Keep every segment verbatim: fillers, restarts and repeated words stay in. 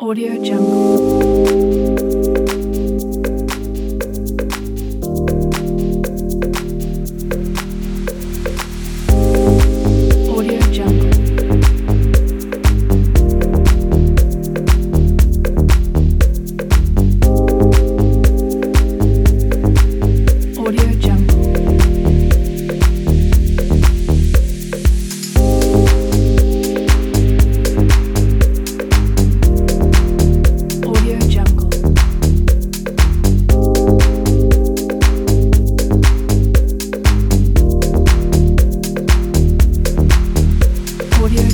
Audio Jungle. Audio Jungle. Audio Jungle. Audio Jungle. Audio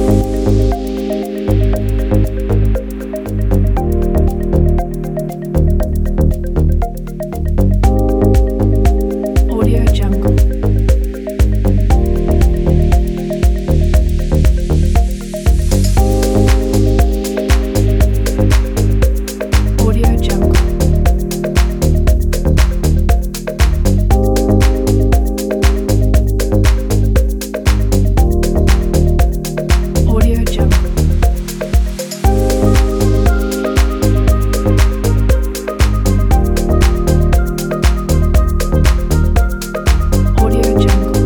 Jungle. Audio Jungle. Audio Jungle. Audio Jungle.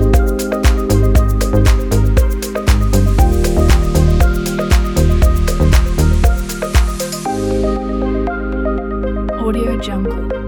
Audio Jungle.